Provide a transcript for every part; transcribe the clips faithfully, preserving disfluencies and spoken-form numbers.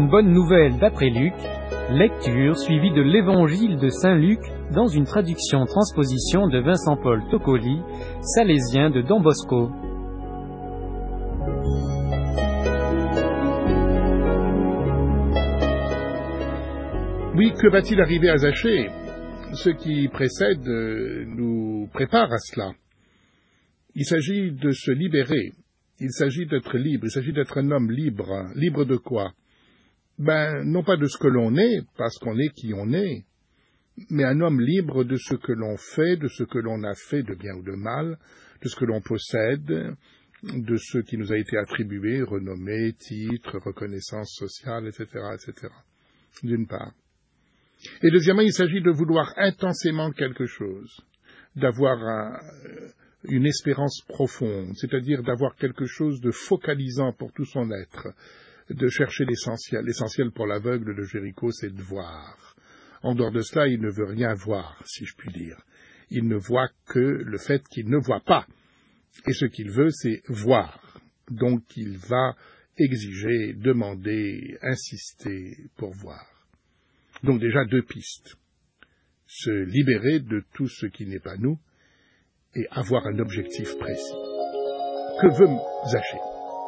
une bonne nouvelle d'après Luc, lecture suivie de l'Évangile de Saint Luc dans une traduction-transposition de Vincent-Paul Toccoli, salésien de Don Bosco. Oui, que va-t-il arriver à Zachée? Ce qui précède euh, nous prépare à cela. Il s'agit de se libérer, il s'agit d'être libre, il s'agit d'être un homme libre. Libre de quoi? Ben, non pas de ce que l'on est, parce qu'on est qui on est, mais un homme libre de ce que l'on fait, de ce que l'on a fait de bien ou de mal, de ce que l'on possède, de ce qui nous a été attribué, renommée, titre, reconnaissance sociale, et cetera, et cetera, d'une part. Et deuxièmement, il s'agit de vouloir intensément quelque chose, d'avoir un, une espérance profonde, c'est-à-dire d'avoir quelque chose de focalisant pour tout son être, de chercher l'essentiel. L'essentiel pour l'aveugle de Jéricho, c'est de voir. En dehors de cela, il ne veut rien voir, si je puis dire. Il ne voit que le fait qu'il ne voit pas. Et ce qu'il veut, c'est voir. Donc il va exiger, demander, insister pour voir. Donc déjà deux pistes. Se libérer de tout ce qui n'est pas nous et avoir un objectif précis. Que veut Zachée?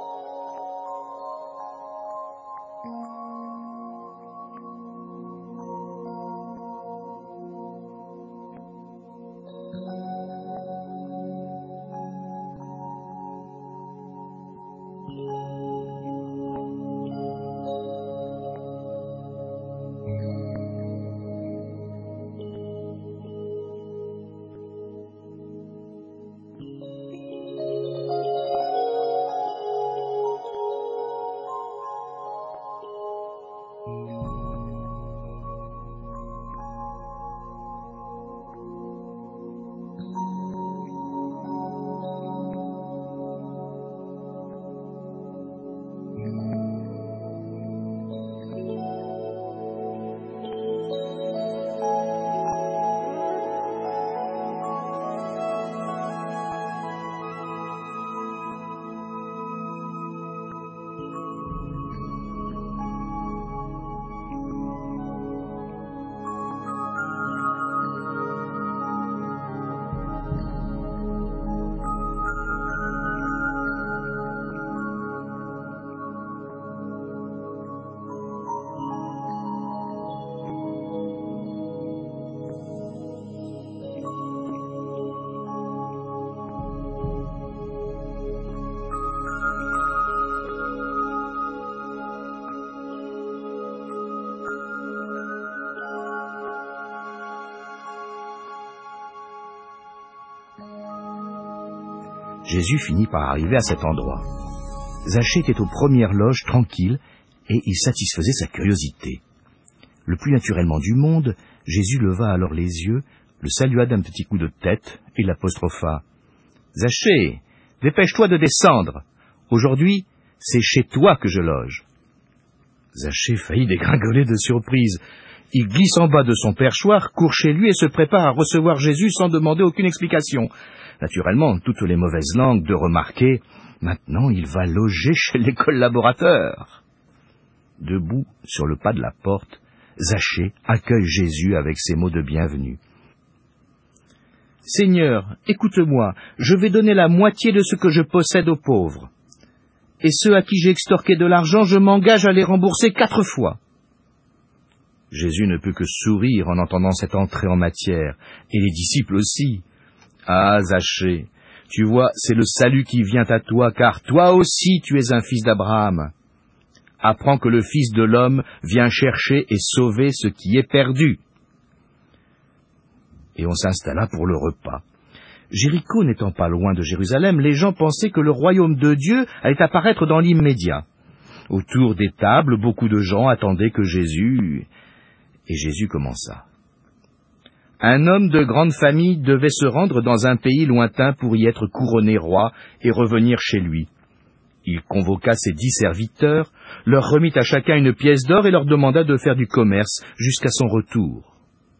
Jésus finit par arriver à cet endroit. Zachée était aux premières loges, tranquille, et il satisfaisait sa curiosité. Le plus naturellement du monde, Jésus leva alors les yeux, le salua d'un petit coup de tête et l'apostropha. « Zachée, dépêche-toi de descendre. Aujourd'hui, c'est chez toi que je loge. » Zachée faillit dégringoler de surprise. Il glisse en bas de son perchoir, court chez lui et se prépare à recevoir Jésus sans demander aucune explication. Naturellement, toutes les mauvaises langues de remarquer, maintenant il va loger chez les collaborateurs. Debout sur le pas de la porte, Zachée accueille Jésus avec ces mots de bienvenue. « Seigneur, écoute-moi, je vais donner la moitié de ce que je possède aux pauvres. Et ceux à qui j'ai extorqué de l'argent, je m'engage à les rembourser quatre fois. » Jésus ne put que sourire en entendant cette entrée en matière, et les disciples aussi. « Ah, Zachée, tu vois, c'est le salut qui vient à toi, car toi aussi tu es un fils d'Abraham. Apprends que le Fils de l'homme vient chercher et sauver ce qui est perdu. » Et on s'installa pour le repas. Jéricho n'étant pas loin de Jérusalem, les gens pensaient que le royaume de Dieu allait apparaître dans l'immédiat. Autour des tables, beaucoup de gens attendaient que Jésus... Et Jésus commença. Un homme de grande famille devait se rendre dans un pays lointain pour y être couronné roi et revenir chez lui. Il convoqua ses dix serviteurs, leur remit à chacun une pièce d'or et leur demanda de faire du commerce jusqu'à son retour.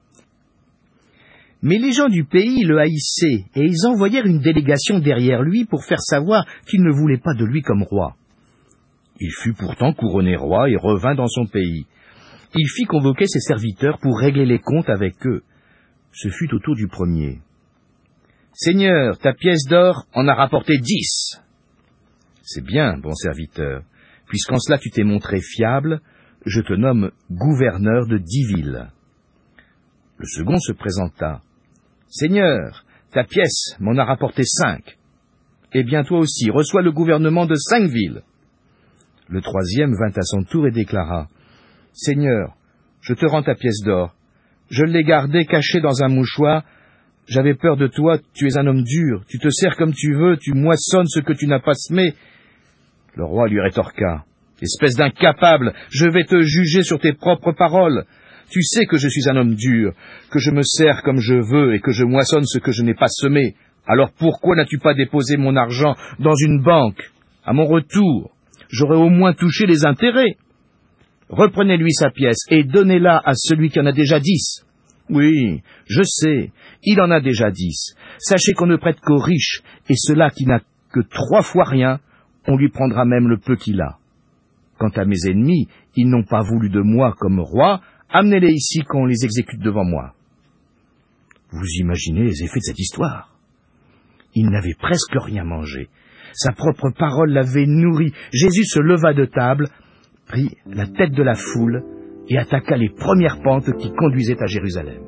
Mais les gens du pays le haïssaient, et ils envoyèrent une délégation derrière lui pour faire savoir qu'ils ne voulaient pas de lui comme roi. Il fut pourtant couronné roi et revint dans son pays. Il fit convoquer ses serviteurs pour régler les comptes avec eux. Ce fut au tour du premier. « Seigneur, ta pièce d'or en a rapporté dix. »« C'est bien, bon serviteur. Puisqu'en cela tu t'es montré fiable, je te nomme gouverneur de dix villes. » Le second se présenta. « Seigneur, ta pièce m'en a rapporté cinq. Eh bien toi aussi, reçois le gouvernement de cinq villes. » Le troisième vint à son tour et déclara. « Seigneur, je te rends ta pièce d'or. Je l'ai gardée cachée dans un mouchoir. J'avais peur de toi, tu es un homme dur, tu te sers comme tu veux, tu moissonnes ce que tu n'as pas semé. » Le roi lui rétorqua. « Espèce d'incapable, je vais te juger sur tes propres paroles. Tu sais que je suis un homme dur, que je me sers comme je veux et que je moissonne ce que je n'ai pas semé. Alors pourquoi n'as-tu pas déposé mon argent dans une banque? À mon retour, j'aurais au moins touché les intérêts. Reprenez-lui sa pièce et donnez-la à celui qui en a déjà dix. Oui, je sais, il en a déjà dix. Sachez qu'on ne prête qu'aux riches, et cela qui n'a que trois fois rien, on lui prendra même le peu qu'il a. Quant à mes ennemis, ils n'ont pas voulu de moi comme roi, amenez-les ici qu'on les exécute devant moi. » Vous imaginez les effets de cette histoire. Il n'avait presque rien mangé. Sa propre parole l'avait nourri. Jésus se leva de table, prit la tête de la foule et attaqua les premières pentes qui conduisaient à Jérusalem.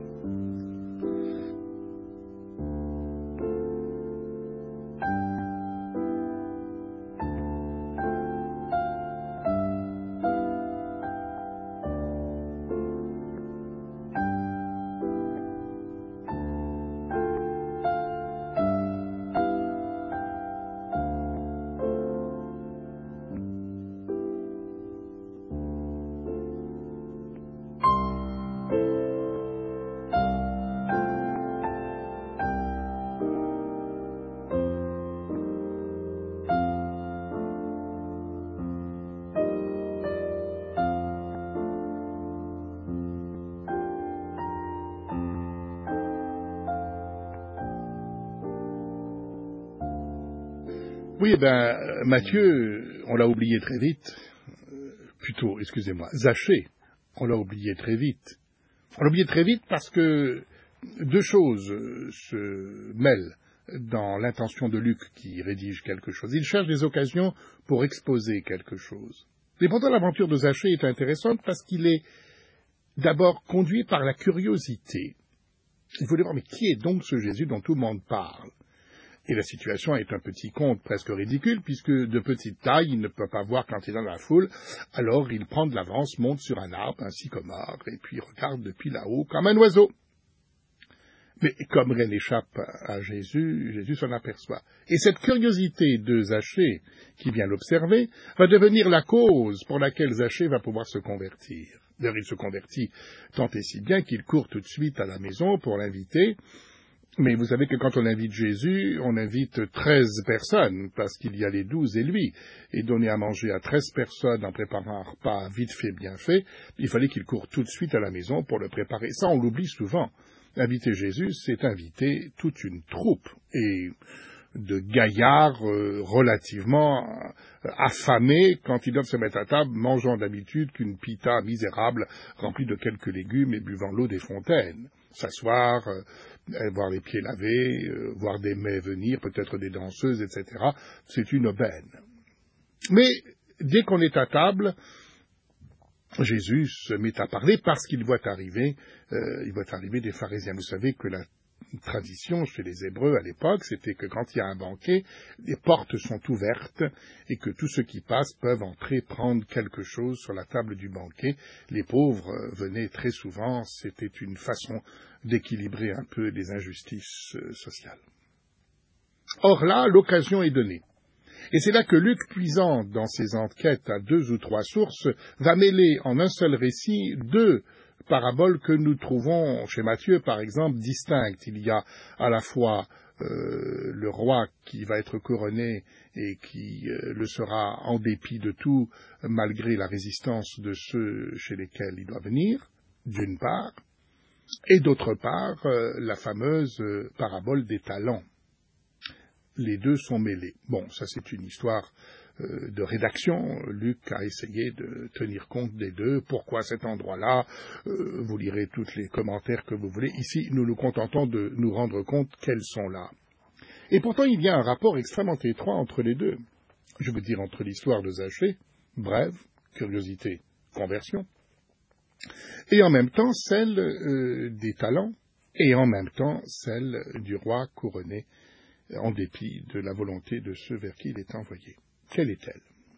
Oui, eh ben, Matthieu, on l'a oublié très vite. Euh, plutôt, excusez-moi, Zachée, on l'a oublié très vite. On l'a oublié très vite parce que deux choses se mêlent dans l'intention de Luc qui rédige quelque chose. Il cherche des occasions pour exposer quelque chose. Mais pourtant, l'aventure de Zachée est intéressante parce qu'il est d'abord conduit par la curiosité. Il faut voir, mais qui est donc ce Jésus dont tout le monde parle? Et la situation est un petit conte presque ridicule, puisque de petite taille, il ne peut pas voir quand il est dans la foule, alors il prend de l'avance, monte sur un arbre, un sycomore, et puis regarde depuis là-haut comme un oiseau. Mais comme rien n'échappe à Jésus, Jésus s'en aperçoit. Et cette curiosité de Zachée, qui vient l'observer, va devenir la cause pour laquelle Zachée va pouvoir se convertir. D'ailleurs, il se convertit tant et si bien qu'il court tout de suite à la maison pour l'inviter. Mais vous savez que quand on invite Jésus, on invite treize personnes, parce qu'il y a les douze et lui. Et donner à manger à treize personnes en préparant un repas vite fait, bien fait, il fallait qu'il court tout de suite à la maison pour le préparer. Ça, on l'oublie souvent. Inviter Jésus, c'est inviter toute une troupe, et de gaillards euh, relativement euh, affamés quand ils doivent se mettre à table, mangeant d'habitude qu'une pita misérable remplie de quelques légumes et buvant l'eau des fontaines. S'asseoir, euh, voir les pieds lavés, euh, voir des mets venir, peut-être des danseuses, et cetera. C'est une aubaine. Mais dès qu'on est à table, Jésus se met à parler parce qu'il voit arriver, euh, il voit arriver des pharisiens. Vous savez que la tradition chez les Hébreux à l'époque, c'était que quand il y a un banquet, les portes sont ouvertes et que tous ceux qui passent peuvent entrer prendre quelque chose sur la table du banquet. Les pauvres venaient très souvent, c'était une façon d'équilibrer un peu les injustices sociales. Or là, l'occasion est donnée. Et c'est là que Luc, puisant dans ses enquêtes à deux ou trois sources, va mêler en un seul récit deux paraboles que nous trouvons chez Matthieu, par exemple, distinctes. Il y a à la fois euh, le roi qui va être couronné et qui euh, le sera en dépit de tout, malgré la résistance de ceux chez lesquels il doit venir, d'une part, et d'autre part, euh, la fameuse euh, parabole des talents. les deux sont mêlés. Bon, ça c'est une histoire euh, de rédaction. Luc a essayé de tenir compte des deux. Pourquoi cet endroit-là euh, Vous lirez tous les commentaires que vous voulez. Ici, nous nous contentons de nous rendre compte qu'elles sont là. Et pourtant, il y a un rapport extrêmement étroit entre les deux. Je veux dire entre l'histoire de Zachée, brève, curiosité, conversion, et en même temps celle euh, des talents, et en même temps celle du roi couronné, en dépit de la volonté de ceux vers qui il est envoyé. Quelle est-elle?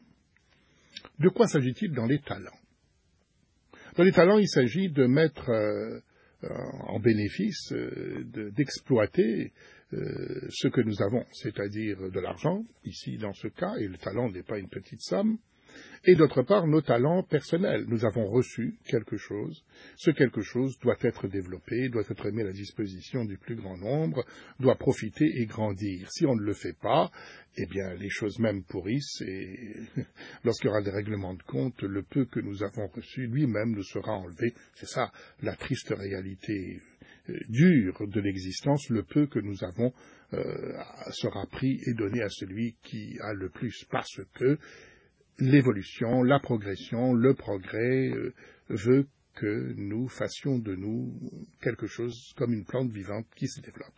De quoi s'agit-il dans les talents? Dans les talents, il s'agit de mettre euh, en bénéfice, euh, de, d'exploiter euh, ce que nous avons, c'est-à-dire de l'argent, ici dans ce cas, et le talent n'est pas une petite somme, et d'autre part nos talents personnels. Nous avons reçu quelque chose, ce quelque chose doit être développé, doit être mis à la disposition du plus grand nombre, doit profiter et grandir. Si on ne le fait pas, eh bien les choses même pourrissent, et lorsqu'il y aura des règlements de compte, le peu que nous avons reçu lui-même nous sera enlevé. C'est ça la triste réalité euh, dure de l'existence, le peu que nous avons euh, sera pris et donné à celui qui a le plus, parce que l'évolution, la progression, le progrès euh, veut que nous fassions de nous quelque chose comme une plante vivante qui se développe.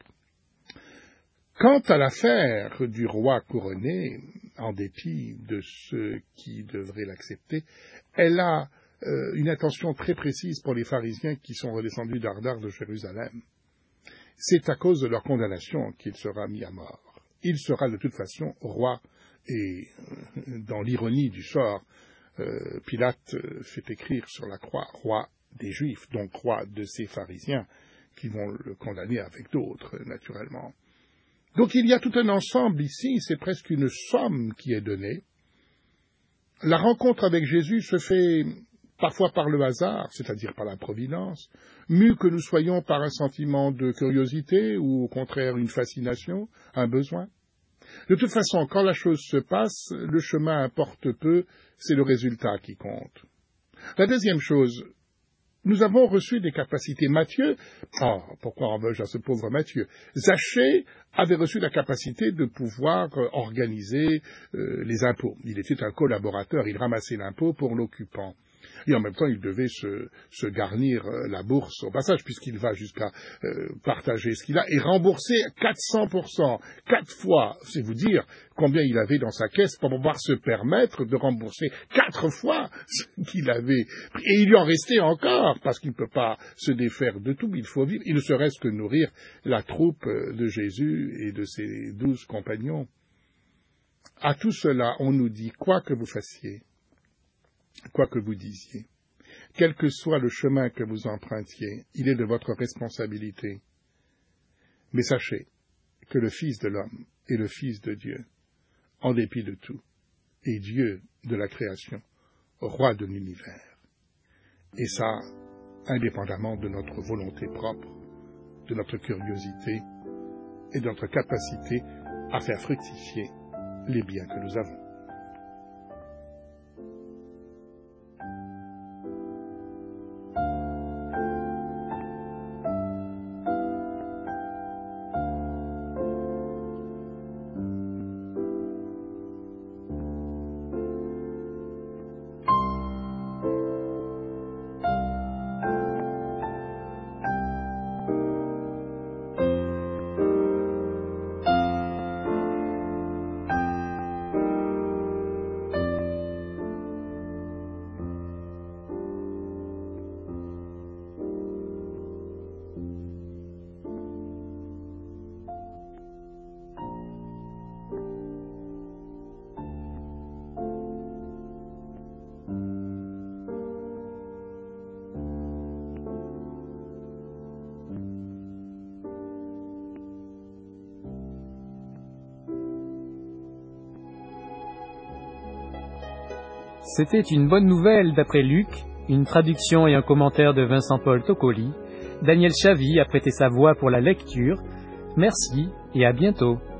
Quant à l'affaire du roi couronné, en dépit de ceux qui devraient l'accepter, elle a euh, une intention très précise pour les pharisiens qui sont redescendus d'Ardar de Jérusalem. C'est à cause de leur condamnation qu'il sera mis à mort. Il sera de toute façon roi. Et dans l'ironie du sort, euh, Pilate fait écrire sur la croix « roi des Juifs », donc roi de ces pharisiens, qui vont le condamner avec d'autres, naturellement. Donc il y a tout un ensemble ici, c'est presque une somme qui est donnée. La rencontre avec Jésus se fait parfois par le hasard, c'est-à-dire par la providence, mû que nous soyons par un sentiment de curiosité ou au contraire une fascination, un besoin. De toute façon, quand la chose se passe, le chemin importe peu, c'est le résultat qui compte. La deuxième chose, nous avons reçu des capacités. Matthieu, oh, pourquoi en veux-je à ce pauvre Matthieu? Zachée avait reçu la capacité de pouvoir euh, organiser euh, les impôts. Il était un collaborateur, il ramassait l'impôt pour l'occupant. Et en même temps, il devait se, se garnir euh, la bourse au passage, puisqu'il va jusqu'à euh, partager ce qu'il a, et rembourser quatre cents pour cent, quatre fois. C'est vous dire combien il avait dans sa caisse pour pouvoir se permettre de rembourser quatre fois ce qu'il avait. Et il lui en restait encore, parce qu'il ne peut pas se défaire de tout, il faut vivre. Il ne serait-ce que nourrir la troupe de Jésus et de ses douze compagnons. À tout cela, on nous dit, quoi que vous fassiez, quoi que vous disiez, quel que soit le chemin que vous empruntiez, il est de votre responsabilité. Mais sachez que le Fils de l'homme est le Fils de Dieu, en dépit de tout, et Dieu de la création, roi de l'univers. Et ça, indépendamment de notre volonté propre, de notre curiosité et de notre capacité à faire fructifier les biens que nous avons. C'était une bonne nouvelle d'après Luc, une traduction et un commentaire de Vincent-Paul Toccoli. Daniel Chavy a prêté sa voix pour la lecture. Merci et à bientôt.